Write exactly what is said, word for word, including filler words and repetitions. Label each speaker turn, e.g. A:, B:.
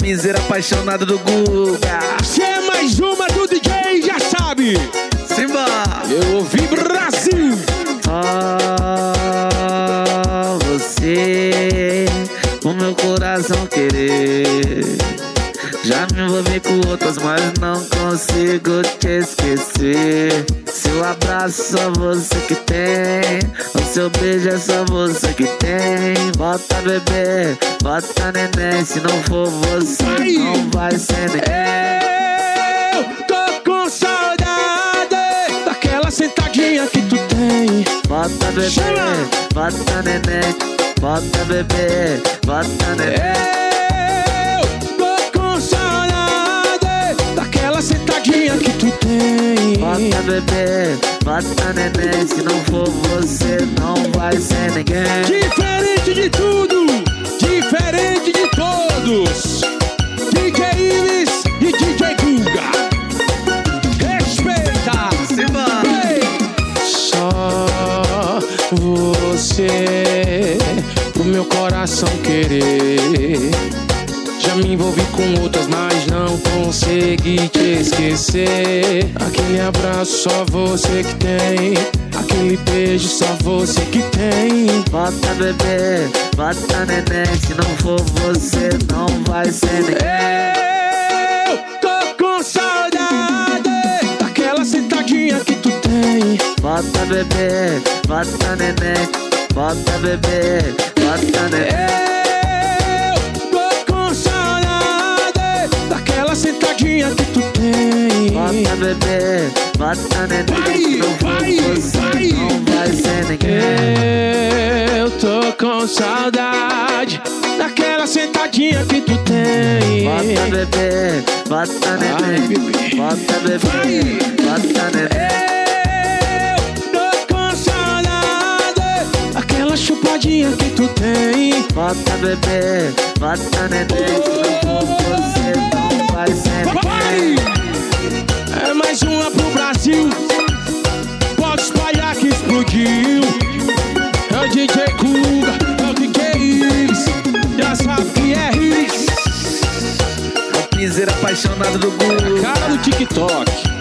A: piseiro apaixonado do Guga.
B: Se é mais uma do D J, já sabe.
A: Simba!
B: Eu ouvi Brasil.
A: Ah, você, o meu coração querer. Já me envolvi com outras, mas não consigo te esquecer. Seu abraço só você que tem, o seu beijo é só você que tem. Bota bebê, bota neném, se não for você, ai, não vai ser ninguém.
B: Eu tô com saudade daquela sentadinha que tu tem.
A: Bota bebê, chama, bota neném, bota bebê, bota neném.
B: Sentadinha que tu tem.
A: Bota bebê, bota neném, se não for você, não vai ser ninguém.
B: Diferente de tudo, diferente de todos. D J Ives e D J Guga. Respeita.
A: Simba.
B: Hey. Só você pro meu coração querer. Já me envolvi com outras, mas não consegui te esquecer. Aquele abraço só você que tem, aquele beijo só você que tem.
A: Bota bebê, bota neném, se não for você, não vai ser ninguém.
B: Eu tô com saudade daquela sentadinha que tu tem.
A: Bota bebê, bota neném, bota bebê, bota neném.
B: Sentadinha que tu tem.
A: Bota bebê, bota neném, não
B: vai,
A: você,
B: vai,
A: não vai ser ninguém.
B: Eu tô com saudade daquela sentadinha que tu tem.
A: Bota bebê, bota neném, bota bebê, bota neném.
B: Eu tô com saudade daquela chupadinha que tu tem.
A: Bota bebê, bota neném, se não for você, não vai ser ninguém.
B: É mais uma pro Brasil. Pode espalhar que explodiu. É o D J Guga, é o D J Ives. Já sabe que é Ives.
A: É o piseiro apaixonado do Guga.
B: Cara do TikTok.